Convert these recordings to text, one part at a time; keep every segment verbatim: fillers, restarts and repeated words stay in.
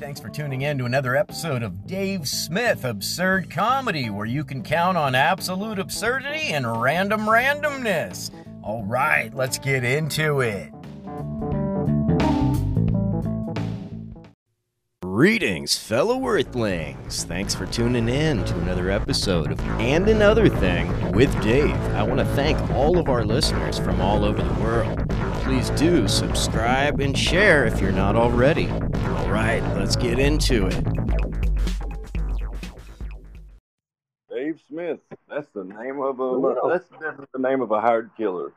Thanks for tuning in to another episode of Dave Smith Absurd Comedy, where you can count on absolute absurdity and random randomness. All right, let's get into it. Greetings, fellow Earthlings. Thanks for tuning in to another episode of And Another Thing with Dave. I want to thank all of our listeners from all over the world. Please do subscribe and share if you're not already. All right, let's get into it. Dave Smith. That's the name of a. That's definitely the name of a hired killer.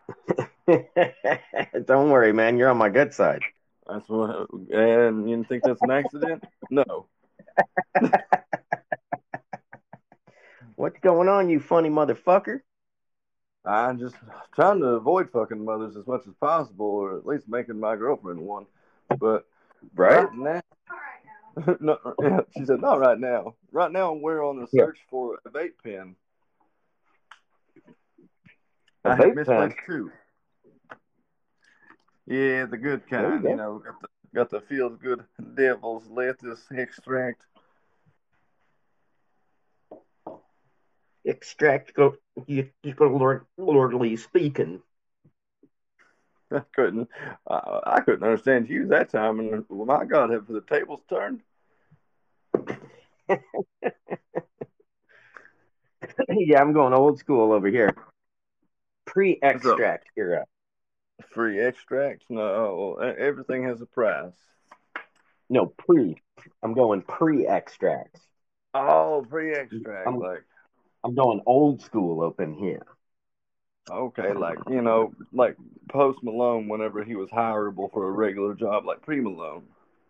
Don't worry, man. You're on my good side. That's what. And you think that's an accident? No. What's going on, you funny motherfucker? I'm just trying to avoid fucking mothers as much as possible, or at least making my girlfriend one. But right, right now, no, yeah, she said not right now. Right now, we're on the search yeah. for a vape pen. A I vape have misplaced two. Yeah, the good kind. You, you know, got the got the feels good devil's lettuce extract. Extract, go, you, you go, Lord, lordly speaking. I couldn't, uh, I couldn't understand you that time, and well, my God, have the tables turned? Yeah, I'm going old school over here. Pre-extract era. Free extract? No, everything has a price. No, pre. I'm going pre-extracts. Oh, pre-extract, I'm, like. I'm going old school open here. Okay, like, you know, like Post Malone whenever he was hireable for a regular job, like pre-Malone.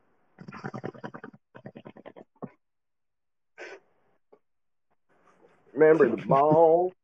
Remember the ball?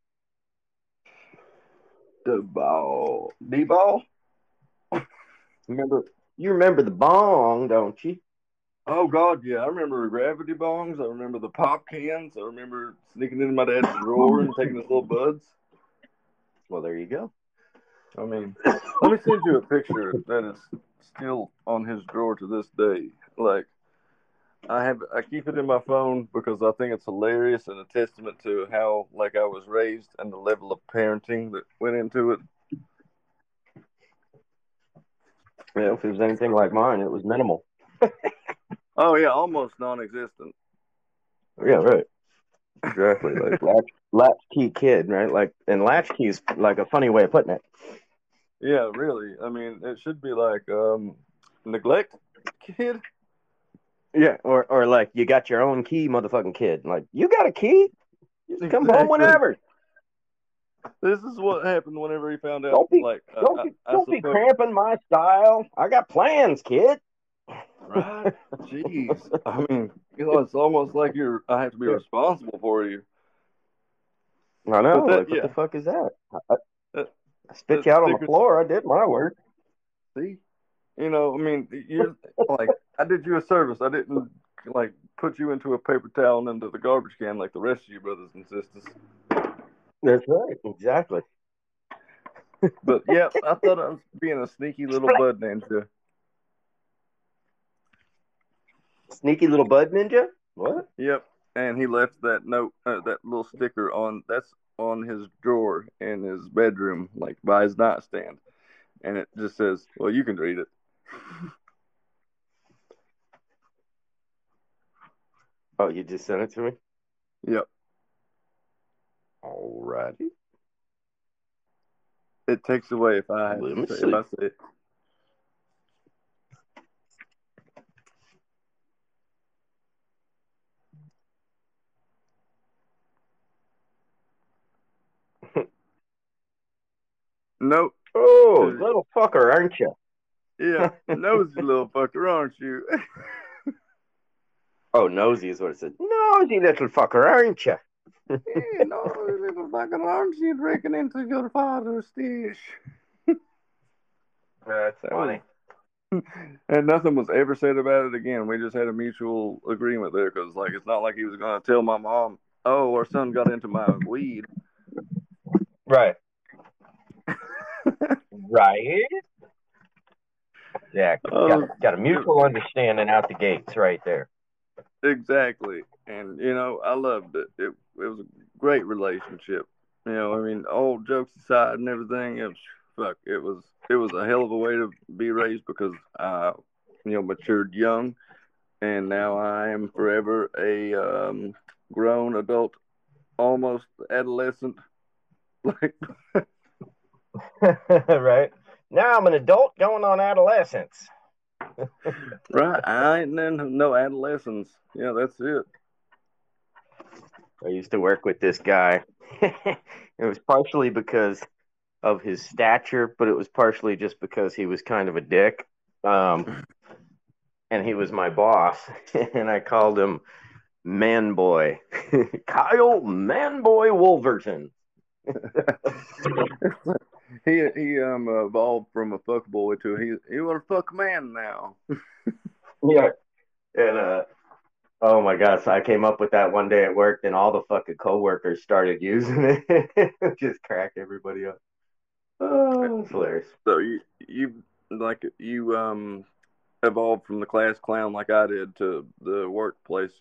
The ball. The ball? Remember, you remember the bong, don't you? Oh, God, yeah. I remember gravity bongs. I remember the pop cans. I remember sneaking into my dad's drawer and taking his little buds. Well, there you go. I mean, let me send you a picture that is still on his drawer to this day. Like, I have, I keep it in my phone because I think it's hilarious and a testament to how, like, I was raised and the level of parenting that went into it. Yeah, if it was anything like mine, it was minimal. Oh, yeah, almost non-existent. Yeah, right. Exactly. Like latch, latchkey kid, right? Like, and latchkey is like a funny way of putting it. Yeah, really. I mean, it should be like um, neglect kid. Yeah, or or like you got your own key, motherfucking kid. Like, you got a key? Just come exactly. home whenever. This is what happened whenever he found out. Don't be, like, don't, uh, be, I, don't I be cramping my style. I got plans, kid. Right? Jeez. I mean, you know, it's almost like you're. I have to be yeah. responsible for you. I know. That, like, yeah. what the fuck is that? I, that, I spit you out on the floor. I did my work. See, you know, I mean, you're like, I did you a service. I didn't like put you into a paper towel and into the garbage can like the rest of you brothers and sisters. That's right. Exactly. But yeah, I thought I was being a sneaky little bud ninja. Sneaky little bud ninja? What? Yep. And he left that note, uh, that little sticker on, that's on his drawer in his bedroom, like by his nightstand. And it just says, well, you can read it. Oh, you just sent it to me? Yep. Alrighty. It takes away if I, if I say it. Nope. Oh, little fucker, aren't you? Yeah, nosy little fucker, aren't you? Oh, nosy is what it said. Nosy little fucker, aren't you? Yeah, nosy little fucker, aren't you breaking into your father's dish? That's funny. And nothing was ever said about it again. We just had a mutual agreement there because, like, it's not like he was going to tell my mom, oh, our son got into my weed. Right. Right. Yeah, got Uh, a, got a mutual understanding out the gates right there. exactly. And, you know, I loved it. It, it was a great relationship. You know, I mean, all jokes aside and everything, it was, fuck, it was, it was a hell of a way to be raised because I, you know, matured young. And now I am forever a um, grown adult, almost adolescent. Like, Right? Now I'm an adult going on adolescence. right? I ain't in no adolescence. Yeah, that's it. I used to work with this guy. It was partially because of his stature, but it was partially just because he was kind of a dick. Um, and he was my boss, and I called him Man Boy, Kyle Man Boy Wolverton. he he um evolved from a fuck boy to he he want to fuck man now. Yeah, and uh, oh my gosh, I came up with that one day at work, and all the fucking coworkers started using it. Just crack everybody up. Oh, it's hilarious. So you you like you um evolved from the class clown like I did to the workplace.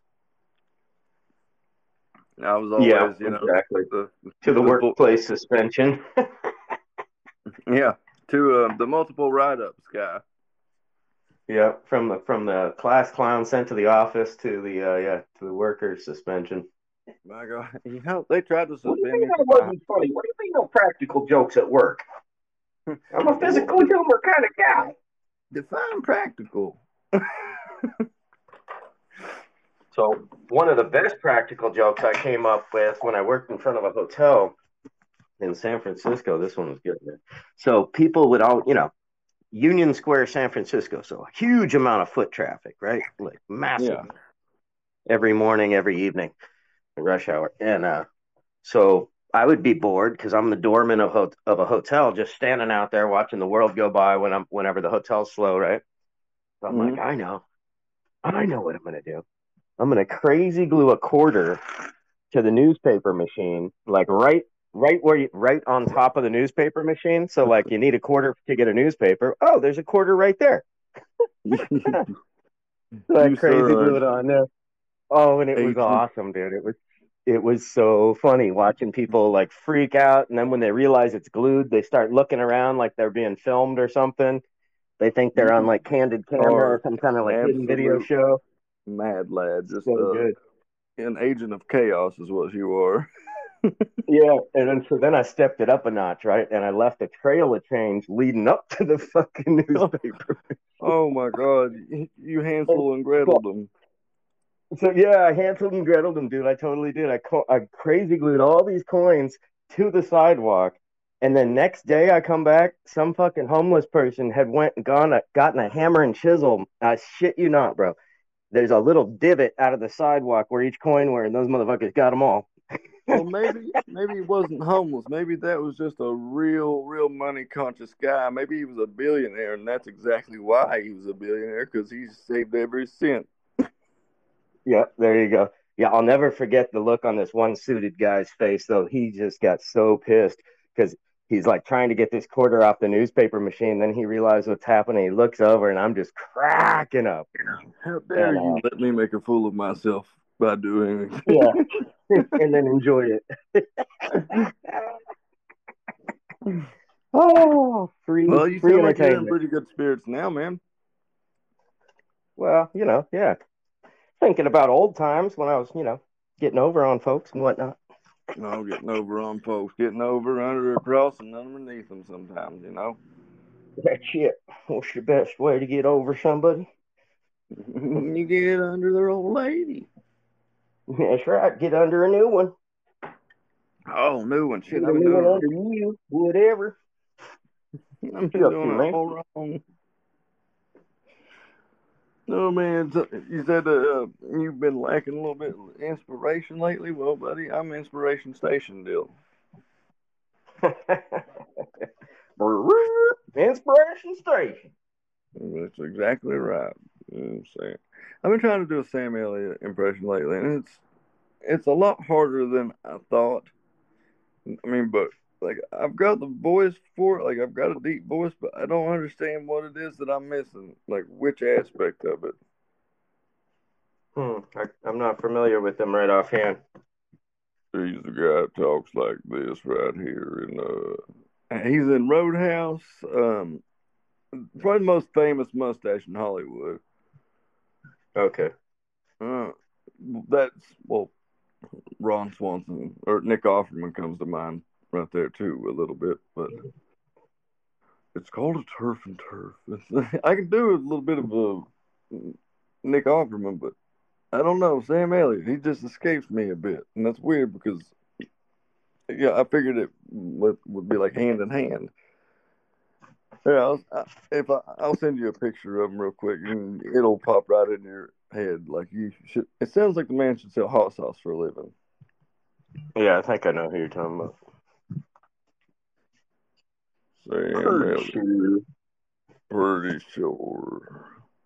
I was Yeah, always, you know, exactly. the To the the vo- workplace suspension. yeah, to uh, the multiple write ups guy. Yeah, from the from the class clown sent to the office to the uh, yeah to the workers suspension. My God, you know they tried to What do you suspend mean me that for my wasn't funny? What do you mean no practical jokes at work? I'm a physical humor kind of guy. define practical. So one of the best practical jokes I came up with when I worked in front of a hotel in San Francisco. This one was good, man. So people would all, you know, Union Square, San Francisco. So a huge amount of foot traffic, right? Like massive. Yeah. Every morning, every evening, rush hour. And uh, so I would be bored because I'm the doorman of, ho- of a hotel, just standing out there watching the world go by when I'm whenever the hotel's slow, right? So I'm Mm-hmm. like, I know, I know what I'm gonna do. I'm gonna crazy glue a quarter to the newspaper machine, like right, right where you, right on top of the newspaper machine. So like, you need a quarter to get a newspaper. Oh, there's a quarter right there. So I You crazy sir glue it on there. Oh, and it was agent. awesome, dude. It was it was so funny watching people like freak out, and then when they realize it's glued, they start looking around like they're being filmed or something. They think they're on You like candid camera or are some kind of an like hidden video absolute show. mad lad. Just So uh, good. an agent of chaos is what you are. Yeah, and then so then I stepped it up a notch, right? And I left a trail of change leading up to the fucking newspaper. Oh my God, you And Hansel and so, Gretel them. so yeah, I Hansel and Gretel them, dude. I totally did. I co- I crazy glued all these coins to the sidewalk, and then next day I come back, some fucking homeless person had went and gone a, gotten a hammer and chisel. I shit you not, bro. There's a little divot out of the sidewalk where each coin were, and those motherfuckers got them all. Well, maybe maybe he wasn't homeless. Maybe that was just a real, real money conscious guy. Maybe he was a billionaire, and that's exactly why he was a billionaire because he saved every cent. Yeah, there you go. Yeah, I'll never forget the look on this one suited guy's face, though. He just got so pissed because he's like trying to get this quarter off the newspaper machine. Then he realizes what's happening. He looks over, and I'm just cracking up. How dare And you uh, let me make a fool of myself by doing yeah, and then enjoy it. Oh, free, Well, you free sound like you're in entertainment. pretty good spirits now, man. Well, you know, yeah. Thinking about old times when I was, you know, getting over on folks and whatnot. No, getting over on folks, getting over under across and underneath them sometimes, you know. That's it. What's your best way to get over somebody? You get under their old lady. That's right. Get under a new one. Oh, new one. Get Shit, a I've been new one doing under you. Whatever. I've What been you up to, doing it man? all wrong. No, man. So you said uh, you've been lacking a little bit of inspiration lately. Well, buddy, I'm Inspiration Station deal. Inspiration Station. That's exactly right. You know what I'm saying? I've been trying to do a Sam Elliott impression lately, and it's it's a lot harder than I thought. I mean, but like I've got the voice for it. Like I've got a deep voice, but I don't understand what it is that I'm missing. Like which aspect of it. Hmm. I, I'm not familiar with them right offhand. He's the guy that talks like this right here, and uh, he's in Roadhouse. Um, probably the most famous mustache in Hollywood. Okay. Uh, that's well, Ron Swanson or Nick Offerman comes to mind right there too a little bit, but it's called a turf and turf. It's, I can do a little bit of a Nick Offerman, but I don't know Sam Elliott. He just escapes me a bit, and that's weird because yeah, I figured it would, would be like hand in hand. Yeah, I'll, I, if I, I'll send you a picture of him real quick, and it'll pop right in your head. Like you should. It sounds like the man should sell hot sauce for a living. Yeah, I think I know who you're talking about. Sam Elliott. Pretty sure.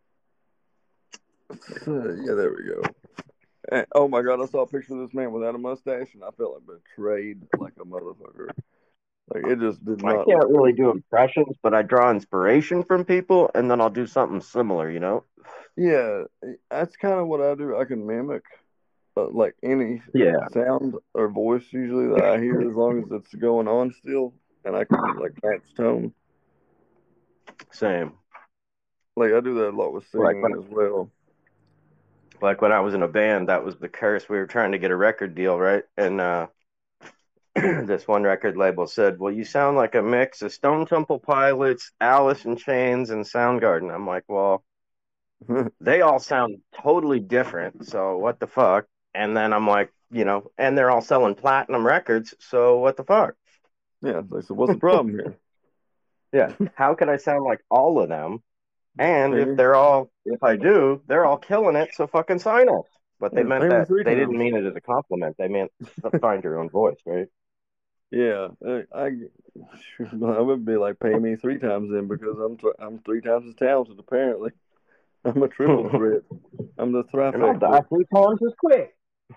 So, yeah, there we go. And, oh my god, I saw a picture of this man without a mustache, and I felt like betrayed like a motherfucker. Like it just did I not. can't really do impressions, but I draw inspiration from people, and then I'll do something similar. You know? Yeah, that's kind of what I do. I can mimic uh, like any Yeah. sound or voice usually that I hear, as long as it's going on still, and I can like match tone. Same. Like I do that a lot with Like singing when, as well. like when I was in a band, that was the curse. We were trying to get a record deal, right? And uh, this one record label said, "Well, you sound like a mix of Stone Temple Pilots, Alice in Chains, and Soundgarden." I'm like, "Well, they all sound totally different. So what the fuck?" And then I'm like, you know, and they're all selling platinum records. So what the fuck? Yeah, like, so what's the problem here? Yeah. How could I sound like all of them? And Pay if me, they're all, if I do, they're all killing it. So fucking sign us. But they yeah, meant pay me that three they didn't times. mean it as a compliment. They meant find your own voice, right? Yeah, I, I, I would be like, pay me three times then because I'm th- I'm three times as talented. Apparently, I'm a triple threat. I'm the And I'll die trifecta. three times as quick.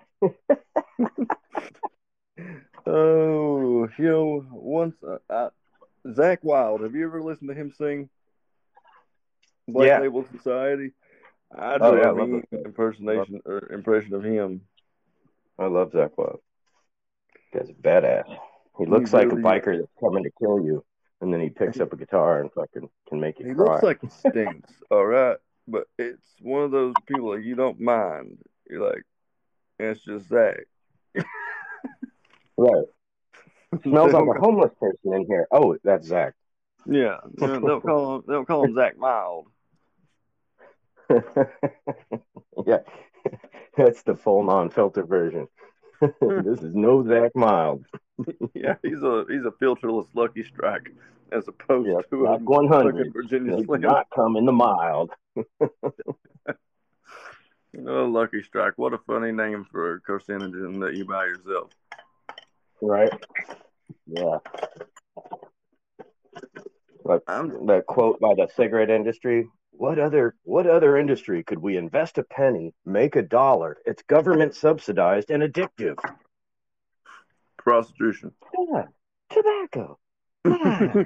Oh, you know, once uh, I, Zach Wild. Have you ever listened to him sing Black Yeah. Label Society? I Oh do yeah, a I love mean this guy. impersonation or impression of him. I love Zach Wild. Guy's a badass. He He looks like a really, biker that's coming to kill you, and then he picks he, up a guitar and fucking can make you he cry. looks like he stinks. All right, but it's one of those people like you don't mind. You're like, it's just Zach. Right. They Smells like don't a call, homeless person in here. Oh, that's Zach. yeah, you know, they'll call him. They'll call him Zach Mild. Yeah. That's the full non-filter version. This is no Zach Mild. Yeah, he's a he's a filterless Lucky Strike as opposed Yeah, to a Zach fucking one hundred. Virginia They do Slim. not come in the mild. Oh, Lucky Strike! What a funny name for a carcinogen that you buy yourself. Right? Yeah. Like I'm that quote by the cigarette industry. What other what other industry could we invest a penny, make a dollar? It's government subsidized and addictive. prostitution. Yeah. Tobacco. Ah,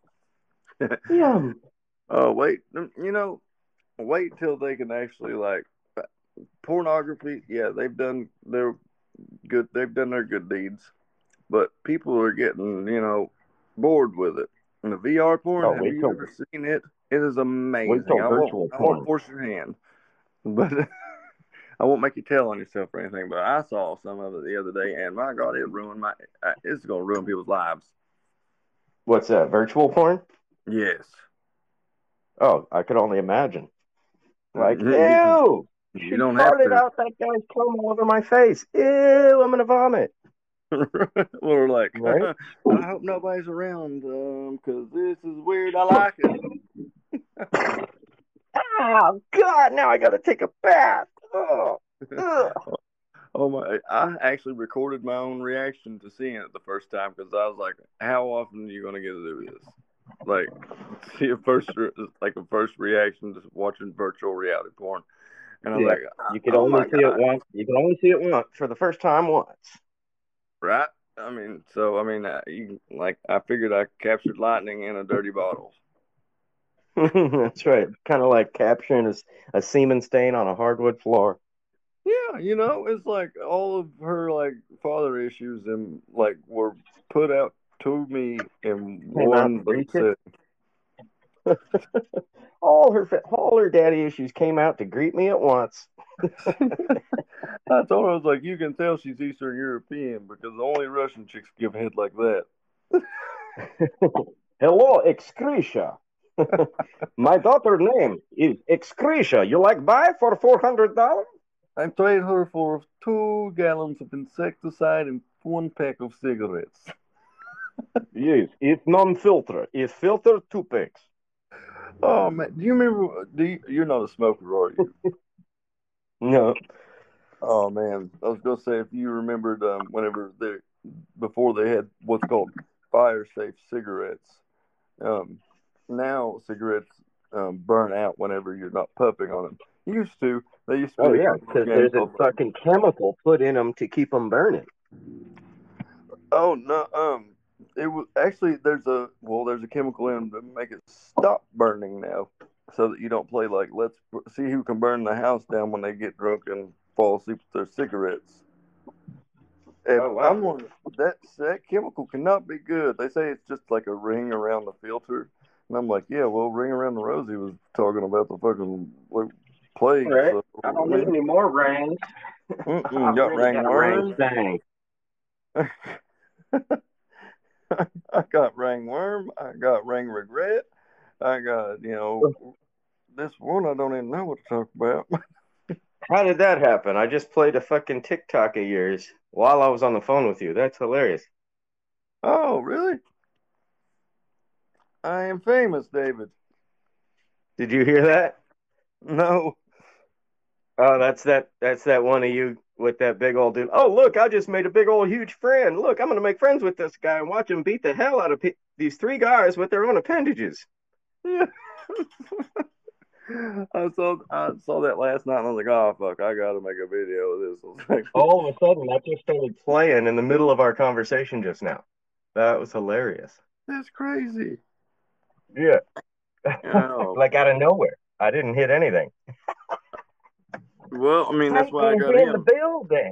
yum. Oh wait, you know, wait till they can actually like pornography. Yeah, they've done their good. They've done their good deeds, but people are getting you know bored with it. And the V R porn, Oh, have wait you till ever seen it? It is wait amazing. till I won't virtual I won't porn. force your hand, but I won't make you tell on yourself or anything. But I saw some of it the other day, and my God, it ruined my. It's gonna ruin people's lives. What's that? Virtual porn? Yes. Oh, I could only imagine. Like, You, ew! you She don't have farted to. out that guy's cum all over my face. Ew! I'm gonna vomit. We're like, Right? I hope nobody's around because um, this is weird. I like it. Oh God! Now I gotta take a bath. Oh. Ugh. Oh my! I actually recorded my own reaction to seeing it the first time because I was like, "How often are you gonna get to do this? Like, see a first, like a first reaction to watching virtual reality porn?" And I was Yeah. like, You could "Oh only my see it God!" once. You can only see it once for the first time once. Right? I mean, so I mean, I, you, like I figured I captured lightning in a dirty bottle. That's right. Kind of like capturing a, a semen stain on a hardwood floor. Yeah, you know, it's like all of her like father issues and like were put out to me in Came out one and little reached it. set. all her all her daddy issues came out to greet me at once. I told her I was like, you can tell she's Eastern European because only Russian chicks give head like that. Hello, Excretia. My daughter's name is Excretia. You like buy for four hundred dollars? I trade her for two gallons of insecticide and one pack of cigarettes. Yes, it's non-filter. It's filtered two packs. Oh man, do you remember? Do you, you're not a smoker, are you? No. Oh man, I was gonna say if you remembered um, whenever they before they had what's called fire safe cigarettes. Um, now cigarettes um, burn out whenever you're not puffing on them. Used to, they used to be Oh a yeah, couple because of there's games a fucking chemical put in them to keep them burning. Oh no, um, it was actually there's a well there's a chemical in them to make it stop burning now, so that you don't play like let's see who can burn the house down when they get drunk and fall asleep with their cigarettes. And Oh, wow. I'm wondering that that chemical cannot be good. They say it's just like a ring around the filter, and I'm like, yeah, well, ring around the rosy was talking about the fucking like, plague. Right. So, I don't I need mean, any more rings. mm-mm, I've got really got a ring ring thing. I got ringworm. I got ring regret. I got, you know, this one I don't even know what to talk about. How did that happen? I just played a fucking TikTok of yours while I was on the phone with you. That's hilarious. Oh, really? I am famous, David. Did you hear that? No. Oh, that's that. That's that one of you with that big old dude. Oh, look, I just made a big old huge friend. Look, I'm gonna make friends with this guy and watch him beat the hell out of pe- these three guys with their own appendages. Yeah. I saw I saw that last night and I was like, oh fuck, I gotta make a video of this. I was like, All of a sudden, that just started playing in the middle of our conversation just now. That was hilarious. that's crazy. Yeah. Oh. Like out of nowhere. I didn't hit anything. Well, I mean that's why I got in the him. building.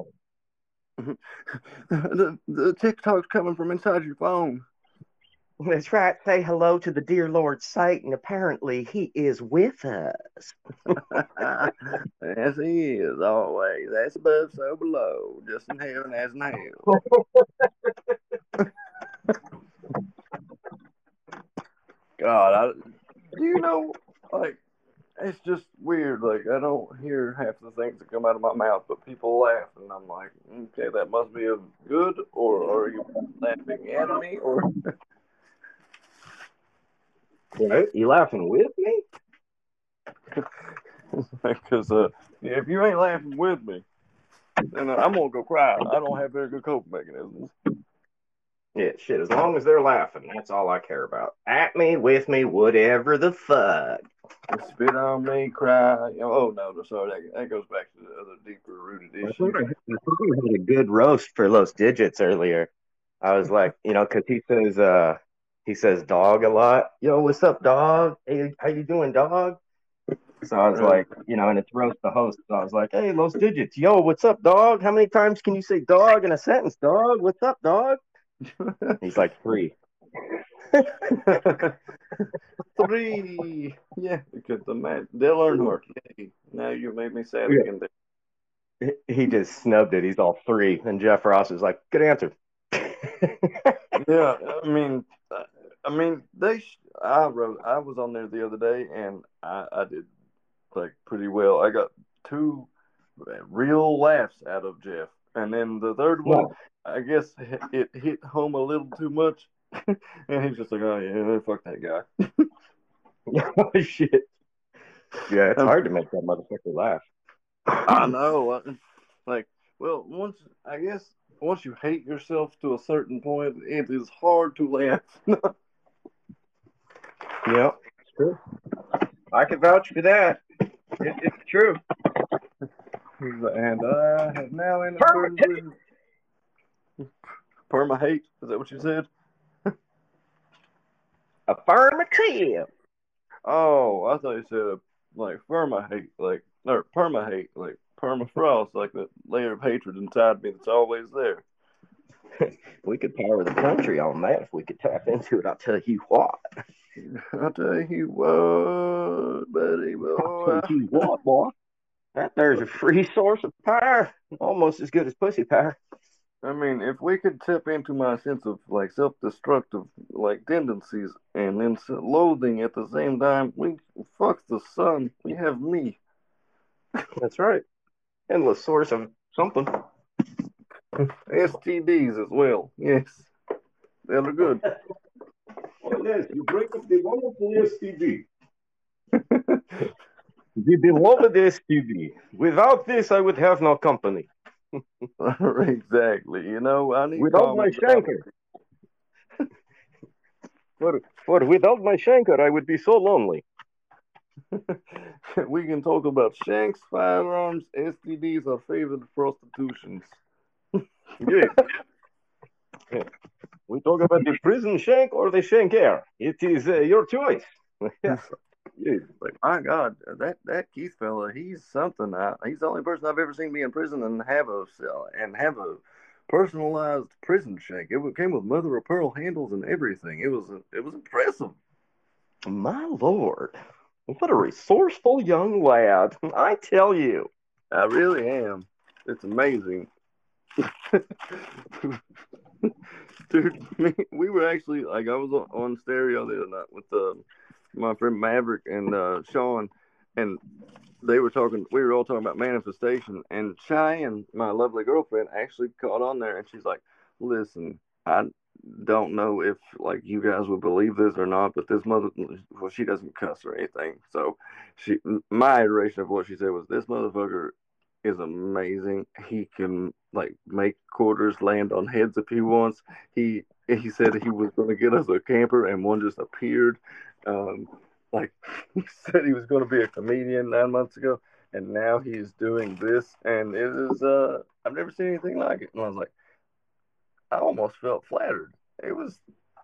the the TikTok's coming from inside your phone. That's right. Say hello to the dear Lord Satan. Apparently, he is with us. Yes, he is always. That's above, so below, just in heaven as in hell. God, I, do you know, like, it's just weird. Like, I don't hear half the things that come out of my mouth, but people laugh, and I'm like, okay, that must be a good, or are you laughing at me, or? Right? You laughing with me? Because uh, if you ain't laughing with me, then I'm gonna go cry. I don't have very good coping mechanisms. Yeah, shit. As long as they're laughing, that's all I care about. At me, with me, whatever the fuck. Spit on me, cry. Oh no, no, sorry. That, that goes back to the other deeper rooted I issue. thought I, I thought I had a good roast for Los Digits earlier. I was like, you know, because he says, uh, he says dog a lot. Yo, what's up, dog? Hey, how you doing, dog? So I was like, you know, and it's roast the host. So I was like, hey, Los Digits, yo, what's up, dog? How many times can you say dog in a sentence, dog? What's up, dog? He's like, three. Three. Yeah, because the man, Dale Earnhardt. Hey, now you made me sad Yeah. again. He just snubbed it. He's all three. And Jeff Ross is like, good answer. Yeah, I mean, I mean, they. I wrote. I was on there the other day, and I, I did like pretty well. I got two real laughs out of Jeff, and then the third one, No. I guess it hit home a little too much, and he's just like, "Oh yeah, fuck that guy." Oh, shit. Yeah, it's hard to make that motherfucker laugh. I know. Like, well, once I guess once you hate yourself to a certain point, it is hard to laugh. Yeah, it's true. I can vouch for that. It, it's true. And I have now inadvertently, perma hate. Is that what you said? Affirmative. Oh, I thought you said like perma hate, like or perma hate, like permafrost, like that layer of hatred inside me that's always there. We could power the country on that if we could tap into it. I'll tell you what. I'll tell you what, buddy boy. I'll tell you what, boy. That there's a free source of power, almost as good as pussy power. I mean, if we could tap into my sense of like self-destructive like tendencies and then loathing at the same time, we fuck the sun. We have me. That's right. Endless source of something. S T Ds as well. Yes, they're good. Oh yes, you break up the wonderful S T D. The beloved S T D. Without this, I would have no company. Exactly. You know, I need without my shanker. for, for without my shanker, I would be so lonely. We can talk about shanks, firearms, S T Ds, our favorite prostitutions. Yeah. Yeah. We talk about the prison shank or the shanker. It is uh, your choice. Yeah. Yeah. Like, my God, that, that Keith fella, he's something. I, he's the only person I've ever seen be in prison and have a and have a personalized prison shank. It came with mother of pearl handles and everything. It was it was impressive. My Lord, what a resourceful young lad! I tell you, I really am. It's amazing. Dude, me, we were actually like I was on, on stereo the other night with uh, my friend Maverick and uh, Sean, and they were talking. We were all talking about manifestation, and Cheyenne, my lovely girlfriend, actually caught on there, and she's like, "Listen, I don't know if like you guys would believe this or not, but this mother, well, she doesn't cuss or anything. So, she, my iteration of what she said was, this motherfucker is amazing. He can like make quarters land on heads if he wants. He he said he was going to get us a camper, and one just appeared. Um, like he said he was going to be a comedian nine months ago, and now he's doing this, and it is uh I've never seen anything like it. And I was like, I almost felt flattered. It was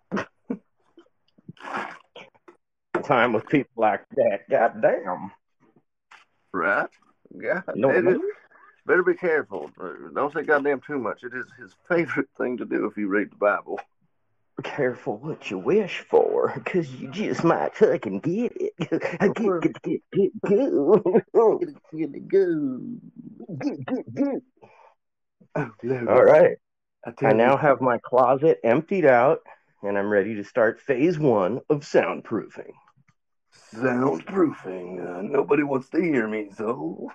time with people like that. Goddamn. Right? Yeah. No, it is, better be careful. Don't say goddamn too much. It is his favorite thing to do if you read the Bible. Careful what you wish for, because you just might fucking get it. Get, get, get, get, go. Get it, go. Get, get, get. Oh, Lord. All right. I, I now you. have my closet emptied out, and I'm ready to start phase one of soundproofing. Soundproofing. Uh, nobody wants to hear me, so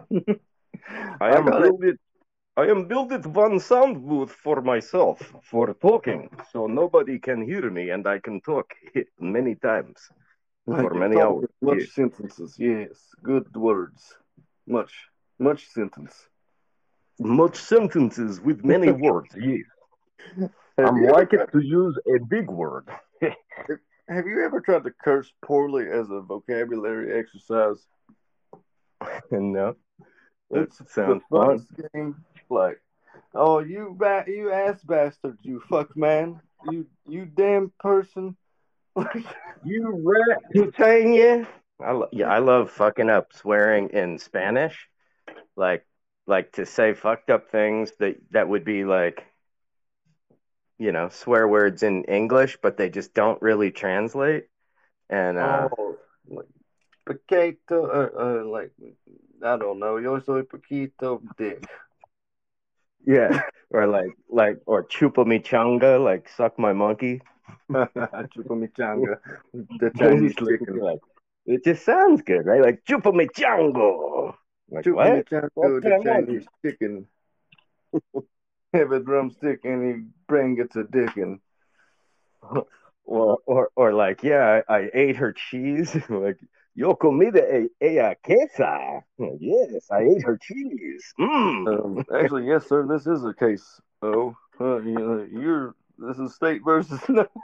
I am built it. I am built it one sound booth for myself for talking, so nobody can hear me, and I can talk many times for many hours. Much yes. sentences, yes, good words, much, much sentence, much sentences with many words. Yes, I'm like it to use a big word. Have you ever tried to curse poorly as a vocabulary exercise? No. That sounds fun. Game. Like, oh, you ba- you ass bastard, you fuck man, you you damn person, you rat putania. I lo- yeah, I love fucking up swearing in Spanish, like like to say fucked up things that that would be like, you know, swear words in English, but they just don't really translate. And uh, oh, like poquito, uh, uh, like I don't know, yo soy poquito dick. Yeah, or like like or chupa mi changa, like suck my monkey. Chupa mi changa, the Chinese chicken. Like, it just sounds good, right? Like chupa mi chango. Like, chupa what? mi chango, the Chinese chicken. Have a drumstick and he bring it to dickin'. Or, or, or like, yeah, I, I ate her cheese. Like, yo comida ella quesa. Yes, I ate her cheese. Mm. Um, actually, yes, sir. This is a case. Oh, uh, you know, you're. This is state versus.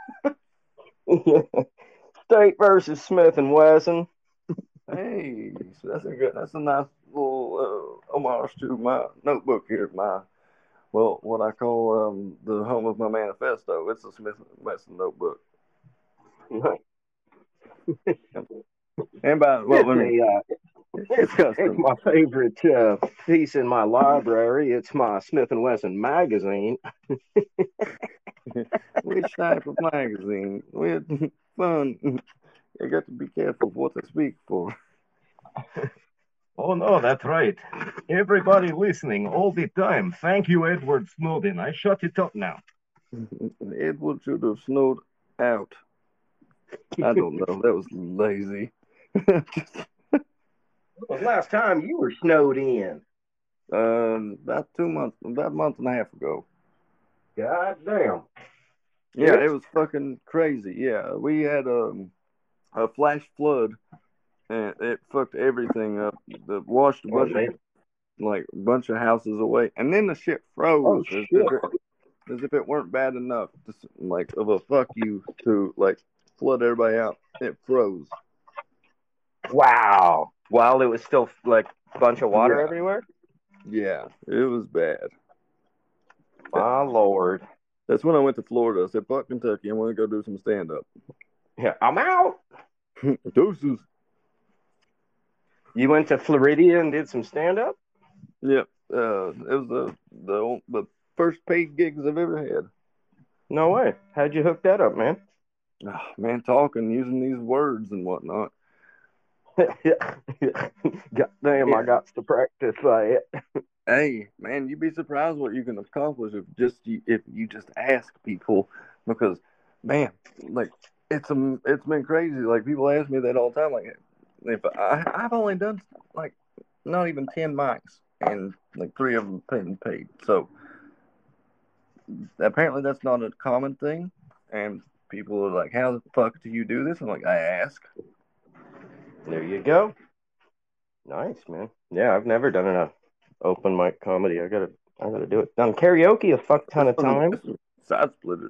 State versus Smith and Wesson. Hey, that's a good. That's a nice little uh, homage to my notebook here. My well, what I call um, the home of my manifesto. It's a Smith and Wesson notebook. And by well, It's let me. a uh, It's it's, it's custom. my favorite uh, piece in my library. It's my Smith and Wesson magazine. Which type of magazine? With fun. You got to be careful what I speak for. Oh no, that's right. Everybody listening all the time. Thank you, Edward Snowden. I shut it up now. Edward should have snowed out. I don't know. That was lazy. Well, last time you were snowed in. um, about two months, about a month and a half ago. God damn. Yeah, Yes? it was fucking crazy. Yeah, we had um, a flash flood, and it fucked everything up. The washed a Oh, bunch of man. like a bunch of houses away, and then the shit Oh, froze as shit. if it, as if it weren't bad enough, to, like of a fuck you to like flood everybody out. It froze. Wow. While it was still like a bunch of water Yeah. everywhere? Yeah, it was bad. My lord. That's when I went to Florida. I said, "Fuck Kentucky, I want to go do some stand up." Yeah, I'm out. Deuces. You went to Floridia and did some stand up? Yep. Uh, it was the the the first paid gigs I've ever had. No way. How'd you hook that up, man? Oh, man, talking, using these words and whatnot. God damn, Yeah. I got to practice that. Hey, man, you'd be surprised what you can accomplish if just you, if you just ask people. Because, man, like it's um, it's been crazy. Like people ask me that all the time. Like, if I I've only done like not even ten mics, and like three of them been paid. So apparently that's not a common thing. And people are like, "How the fuck do you do this?" I'm like, "I ask." There you go. Nice, man. Yeah, I've never done an open mic comedy. I gotta, I gotta do it. Done karaoke a fuck ton of times. Side splitters.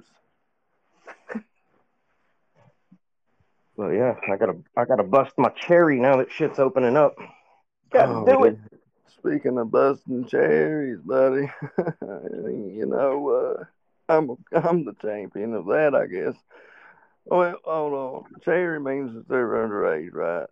Well, yeah, I gotta, I gotta bust my cherry now that shit's opening up. Gotta Oh, do it. Speaking of busting cherries, buddy, you know, uh, I'm I'm the champion of that, I guess. Well, hold on. Cherry means that they're underage, right?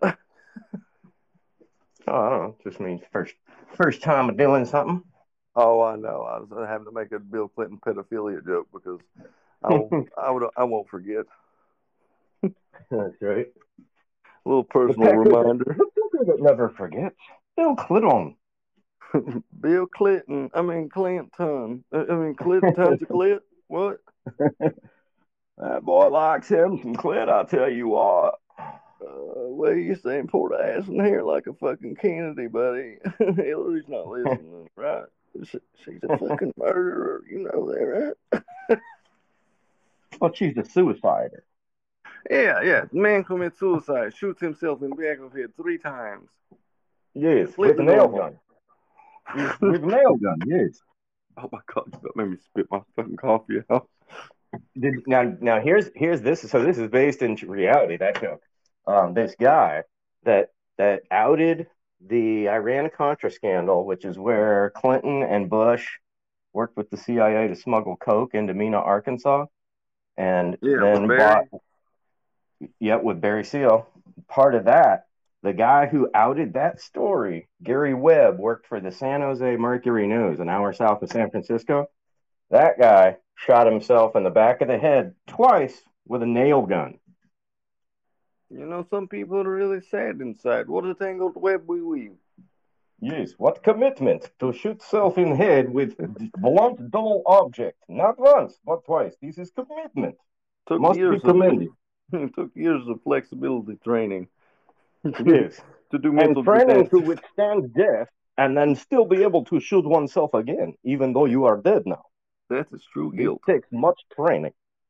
Oh, I don't know. Just means first, first time of doing something. Oh, I know. I was having to make a Bill Clinton pedophilia joke because I will, I would I won't forget. That's right. A little personal reminder. That never forgets. Bill Clinton. Bill Clinton. I mean Clinton. I mean Clinton tons of clit. What? That boy likes him some clit, I tell you what. Uh, what are you saying? Pour the ass in here like a fucking Kennedy, buddy. Hillary's not listening, right? She, she's a fucking murderer. You know that, right? Well, she's a suicider. Yeah, yeah. Man commits suicide, shoots himself in the back of the head three times. Yes, Flip with a the nail normal. gun. Yes, with a nail gun, yes. Oh my god, you about made me spit my fucking coffee out. Did, now, now here's here's this. So this is based in reality. That joke. Um, this guy that that outed the Iran Contra scandal, which is where Clinton and Bush worked with the C I A to smuggle coke into Mena, Arkansas, and Yeah, then with bought. Barry. Yep, with Barry Seal. Part of that, the guy who outed that story, Gary Webb, worked for the San Jose Mercury News, an hour south of San Francisco. That guy shot himself in the back of the head twice with a nail gun. You know, some people are really sad inside. What a tangled web we weave. Yes, what commitment to shoot self in head with blunt dull object. Not once, but twice. This is commitment. Took Must be years commended. of took years of flexibility training. Yes. To do And mental training to gymnastics. withstand death and then still be able to shoot oneself again, even though you are dead now. That is true It guilt. takes much training.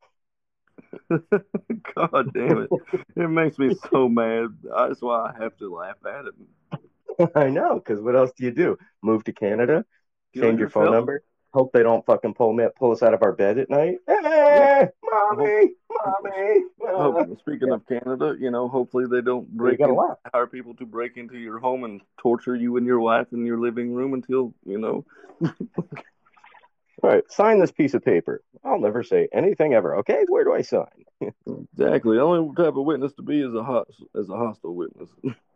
God damn it. It makes me so mad. That's why I have to laugh at it. I know, because what else do you do? Move to Canada, Kill change your phone yourself? number, hope they don't fucking pull me, pull us out of our bed at night. Hey, Yeah. mommy, mommy. Oh, Uh, speaking of Canada, you know, hopefully they don't break gotta in, laugh. hire people to break into your home and torture you and your wife in your living room until, you know. All right, sign this piece of paper. I'll never say anything ever. Okay, where do I sign? Exactly. The only type of witness to be is a hot, is a hostile witness.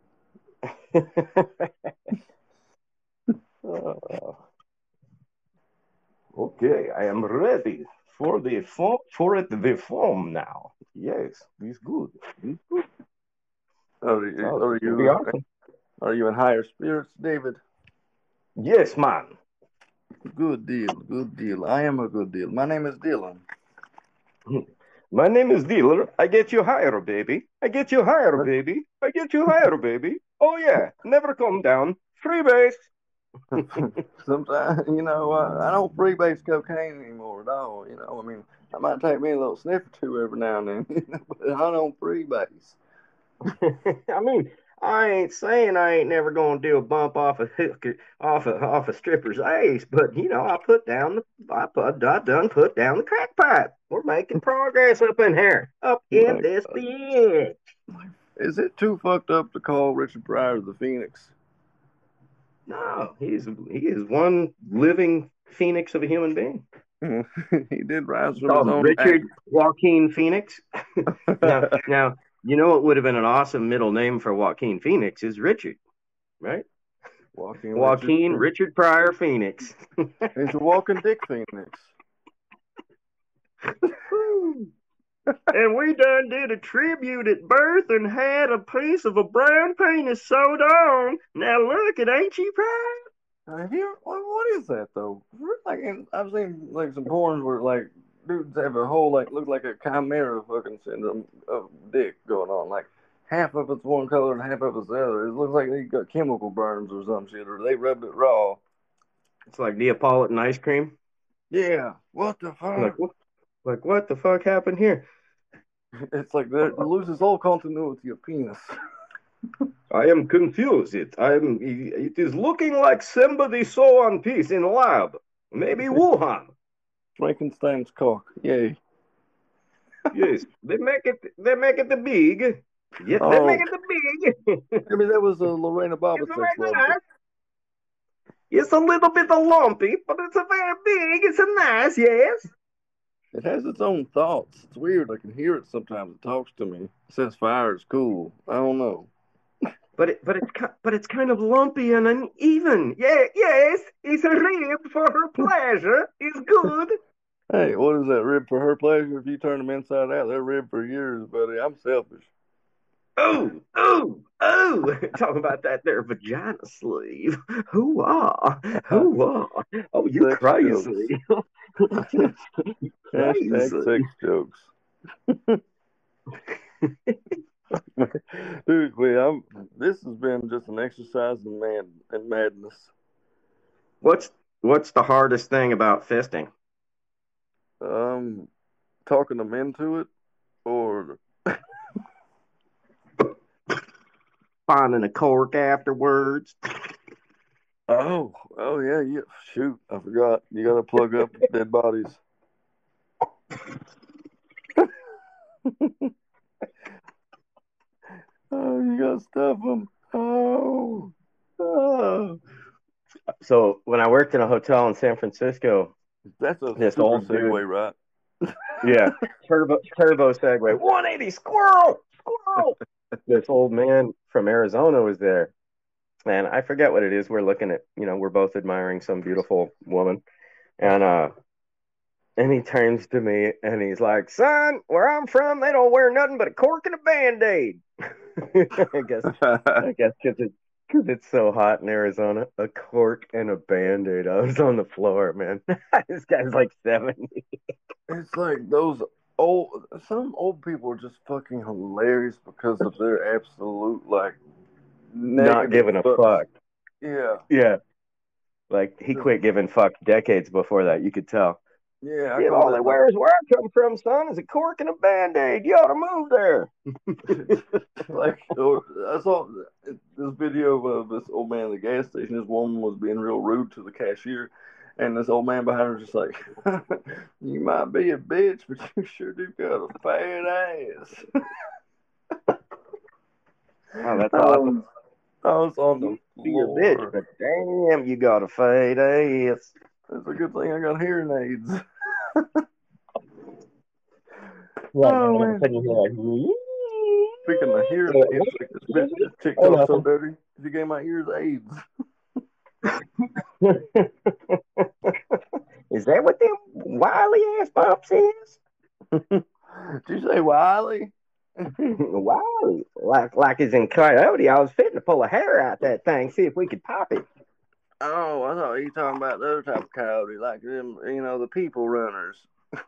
uh, okay, I am ready for the form, for it the form now. Yes, it's good. It's good. Are you, Oh, are it's gonna be you, awesome. are you in higher spirits, David? Yes, man. Good deal. Good deal. I am a good deal. My name is Dylan. My name is Dealer. I get you higher, baby. I get you higher, baby. I get you higher, baby. Oh yeah, never come down. Freebase. Sometimes, you know, uh, I don't freebase cocaine anymore at all. You know, I mean, I might take me a little sniff or two every now and then, but I don't freebase. I mean, I ain't saying I ain't never gonna do a bump off a hooker, off a off a stripper's ace, but you know, I put down the I put I done put down the crack pipe. We're making progress up in here, up in Like, this bitch. is it too fucked up to call Richard Pryor the Phoenix? No, he's he is one living phoenix of a human being. He did rise from his Called own Richard act. Joaquin Phoenix. now, now you know what would have been an awesome middle name for Joaquin Phoenix is Richard, right? Walking Joaquin Richard. Richard Pryor Phoenix. He's a walking Dick Phoenix. And we done did a tribute at birth and had a piece of a brown penis sewed on. Now look, it ain't you proud? Uh, here, what, what is that though? Like, I've seen like some porns where like dudes have a whole like look like a chimera fucking syndrome of dick going on. Like half of it's one color and half of it's the other. It looks like they got chemical burns or some shit, or they rubbed it raw. It's like Neapolitan ice cream. Yeah, what the fuck? Like what? Like what the fuck happened here? It's like it loses all continuity of penis. I am confused. It I'm. It is looking like somebody saw one piece in lab. Maybe Wuhan. Frankenstein's cock. Yay. Yes, they make it. They make it the big. Yes, Oh. they make it the big. I mean, that was a Lorena Bobbitt sex love. It's a little bit lumpy, but it's a very big. It's a nice, yes. It has its own thoughts. It's weird. I can hear it sometimes. It talks to me. It says fire is cool. I don't know. But it, but it's but it's kind of lumpy and uneven. Yeah, yes, it's a rib for her pleasure. It's good. Hey, what is that? Rib for her pleasure? If you turn them inside out, they're rib for yours, buddy. I'm selfish. Oh, oh, oh! Talking about that there vagina sleeve. Hoo-ah, hoo-ah. Oh, you Sex crazy. Hashtag sex jokes. Dude, wait, I'm, this has been just an exercise in man in madness. What's what's the hardest thing about fisting? Um, talking them into it, or finding a cork afterwards. Oh, oh yeah, yeah. Shoot, I forgot. You gotta plug up dead bodies. Oh, you gotta stuff them. Oh. oh. So when I worked in a hotel in San Francisco, that's a this super old segue, dude, right? Yeah, turbo turbo segue, one eighty squirrel, squirrel. This old man from Arizona was there, and I forget what it is. We're looking at, you know, we're both admiring some beautiful woman, and uh, and he turns to me and he's like, "Son, where I'm from, they don't wear nothing but a cork and a Band-Aid." I guess, I guess because it's because it's so hot in Arizona, a cork and a Band-Aid. I was on the floor, man. This guy's like seventy. It's like those old, some old people are just fucking hilarious because of their absolute, like, not giving a fucks. fuck. Yeah. Yeah. Like, he quit giving fuck decades before that, you could tell. Yeah. I yeah all they like, wear is where I come from, son, is a cork and a Band-Aid. You ought to move there. Like, I saw this video of this old man at the gas station. This woman was being real rude to the cashier. And this old man behind her was just like, you might be a bitch, but you sure do got a fat ass. Oh, that's awesome. I was on the you floor. Be a bitch, but damn, you got a fat ass. It's a good thing I got hearing aids. Right now, Oh all of a man. sudden you hear like, Speaking of hearing yeah, aids, like this bitch, this chick oh, talks so nothing. dirty. She gave my ears AIDS. Is that what them wily ass bumps is? Did you say Wiley? Wily, like like as in coyote. I was fitting to pull a hair out that thing, see if we could pop it. Oh, I thought you were talking about the other type of coyote, like them, you know, the people runners.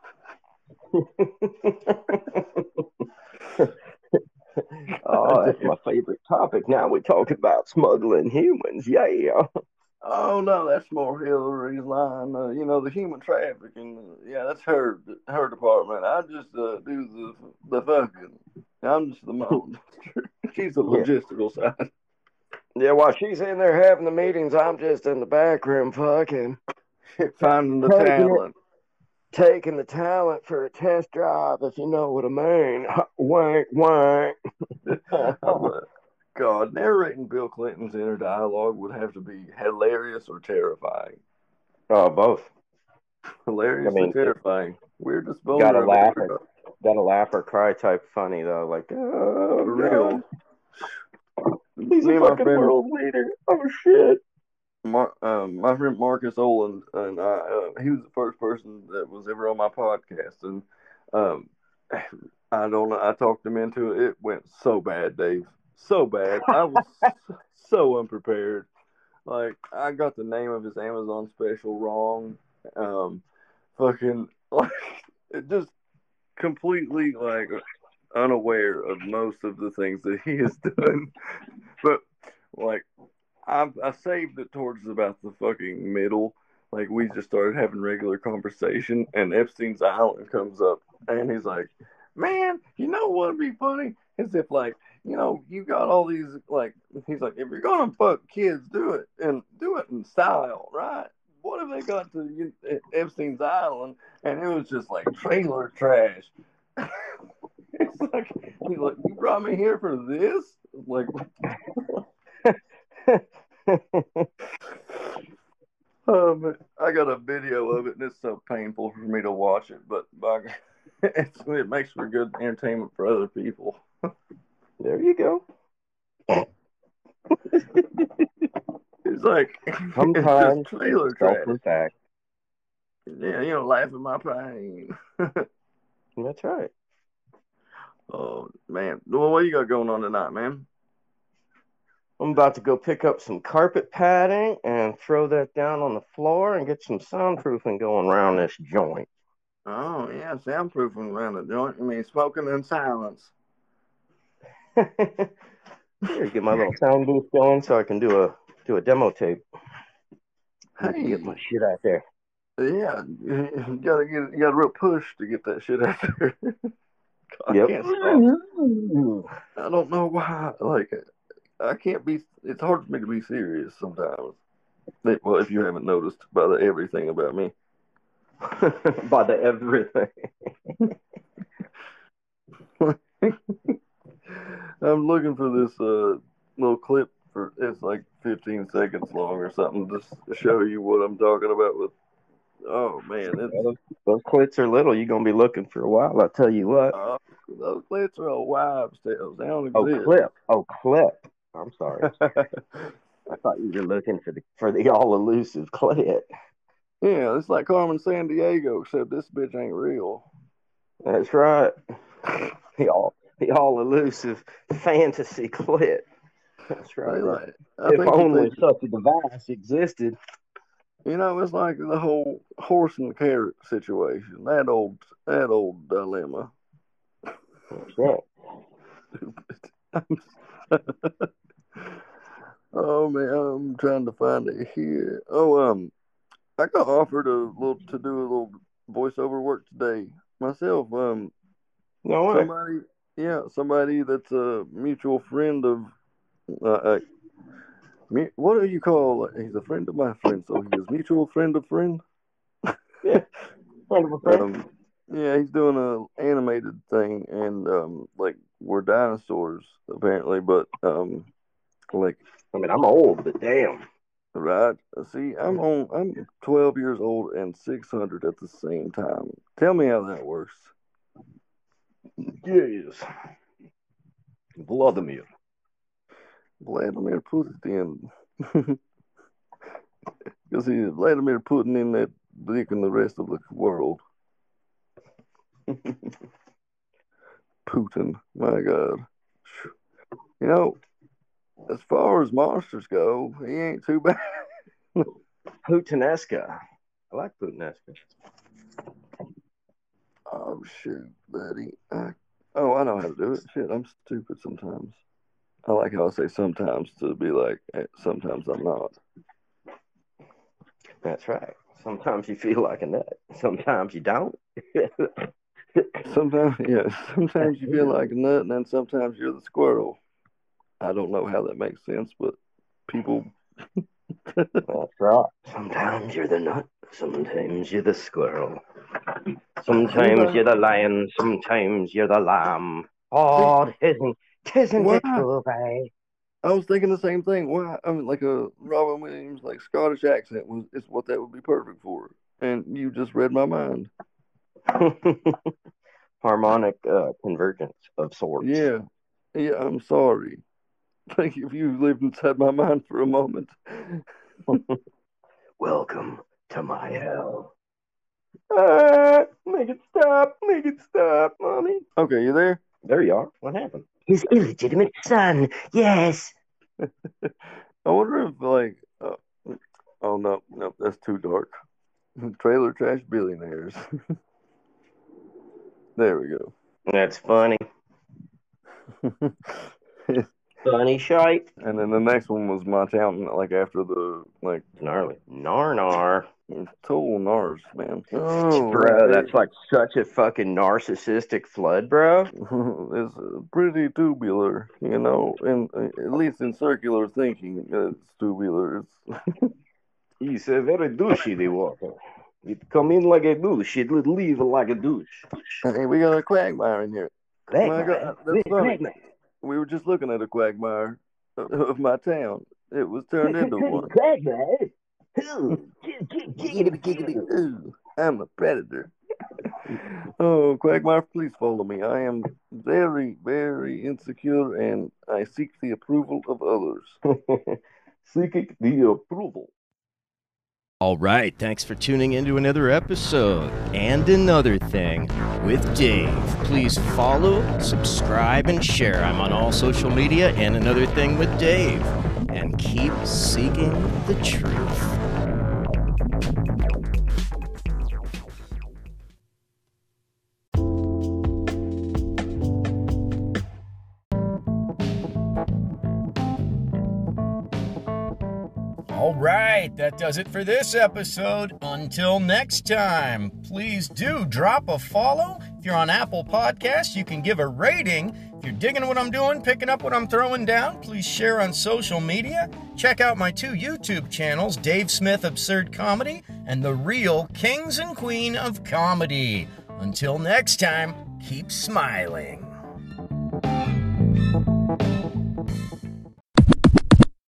Oh, that's my favorite topic. Now we're talking about smuggling humans. Yeah. Oh no, that's more Hillary's line. Uh, you know, the human trafficking. Uh, yeah, that's her her department. I just uh, do the the fucking. I'm just the monster. She's the Yeah. logistical side. Yeah, while she's in there having the meetings, I'm just in the back room fucking Finding the taking talent. it, taking the talent for a test drive, if you know what I mean. Wank, wank. Oh, God, narrating Bill Clinton's inner dialogue would have to be hilarious or terrifying. Oh, both. Hilariously I mean, terrifying. Weirdest gotta boner I've laugh ever or got. gotta laugh or cry type funny though. Like, oh For God, real. he's Me a and my fucking friend world leader. Oh shit. Mar- um, my friend Marcus Oland and I, uh, he was the first person that was ever on my podcast, and um, I don't know. I talked him into it. It went so bad, Dave. So bad. I was so unprepared. Like I got the name of his Amazon special wrong. Um, fucking like it just completely like unaware of most of the things that he has done. But like I I saved it towards about the fucking middle. Like we just started having regular conversation, and Epstein's Island comes up, and he's like, "Man, you know what'd be funny? As if like, you know, you got all these like." He's like, "If you're gonna fuck kids, do it and do it in style, right?" What if they got to you- Epstein's Island and it was just like trailer trash? It's like he's like, "You brought me here for this?" Like, Um, I got a video of it, and it's so painful for me to watch it. But by, it's, it makes for good entertainment for other people. There you go. It's like it's just Sometimes trailer trash. self-respect. Yeah, you know, laugh at my pain. That's right. Oh man, well, what you got going on tonight, man? I'm about to go pick up some carpet padding and throw that down on the floor and get some soundproofing going around this joint. Oh yeah, soundproofing around the joint. I mean, smoking in silence. Here, get my little sound booth going so I can do a do a demo tape. Hey, Get my shit out there. yeah, you gotta get you got a real push to get that shit out there. I Yep. can't stop. I don't know why. Like, I can't be. It's hard for me to be serious sometimes. Well, if you haven't noticed by the everything about me. By the everything. I'm looking for this uh, little clip for it's like fifteen seconds long or something, just to show you what I'm talking about. With oh man, it's Those, those clits are little. You're gonna be looking for a while. I'll tell you what. uh, those clips are old wives' tales. They don't Oh, exist. clip. Oh, clip. I'm sorry. I thought you were looking for the for the all elusive clit. Yeah, it's like Carmen Sandiego, except this bitch ain't real. That's right. The all the all elusive fantasy clit. That's right. Like, I If think only that they, such a device existed. you know, it's like the whole horse and carrot situation. That old, that old dilemma. That's right. Oh man, I'm trying to find it here. Oh, um, I got offered a little to do a little voiceover work today myself. Um, No way. somebody, yeah, somebody that's a mutual friend of, uh, uh me, what do you call? He's a friend of my friend, so he's a mutual friend of friend. Yeah. Friend of a friend. Um, yeah, he's doing a animated thing, and um, like we're dinosaurs apparently, but um, like I mean, I'm old, but damn. Right. See, I'm on. I'm twelve years old and six hundred at the same time. Tell me how that works. Yes. Vladimir. Vladimir Putin. Because he Vladimir Putin in that dick in the rest of the world. Putin. My God. You know, as far as monsters go, he ain't too bad. Putinesca. I like Putinesca. Oh, shoot, buddy. I, oh, I know how to do it. Shit, I'm stupid sometimes. I like how I say sometimes to be like, hey, sometimes I'm not. That's right. Sometimes you feel like a nut. Sometimes you don't. Sometimes, yeah, sometimes you feel like a nut, and then sometimes you're the squirrel. I don't know how that makes sense, but people. That's right. Sometimes you're the nut. Sometimes you're the squirrel. Sometimes you're the lion. Sometimes you're the lamb. Oh, tisn't, tisn't it true, babe? I was thinking the same thing. Why? I mean, like a Robin Williams, like Scottish accent was is what that would be perfect for. And you just read my mind. Harmonic uh, convergence of sorts. Yeah, yeah. I'm sorry. Like if you lived inside my mind for a moment. Welcome to my hell. Uh, make it stop. Make it stop, mommy. Okay, you there? There you are. What happened? His illegitimate son. Yes. I wonder if like. Uh, oh no, no, that's too dark. Trailer trash billionaires. There we go. That's funny. Funny shite. And then the next one was my town, like after the like gnarly Narnar. Total Nars, man. Oh, bro, right. That's like such a fucking narcissistic flood, bro. It's pretty tubular, you know, and uh, at least in circular thinking, it's tubular. It's He's a very douchey, the water. It come in like a douche, it would leave like a douche. Hey, we got a quagmire in here. Quagmire? That's funny. We were just looking at a quagmire of my town. It was turned into one. Quagmire? Ooh, I'm a predator. Oh, Quagmire, please follow me. I am very, very insecure, and I seek the approval of others. Seeking the approval. All right, thanks for tuning into another episode and another thing with Dave. Please follow, subscribe, and share. I'm on all social media and another thing with Dave. And keep seeking the truth. All right, that does it for this episode. Until next time, please do drop a follow. If you're on Apple Podcasts, you can give a rating. If you're digging what I'm doing, picking up what I'm throwing down, please share on social media. Check out my two YouTube channels, Dave Smith Absurd Comedy and The Real Kings and Queen of Comedy. Until next time, keep smiling.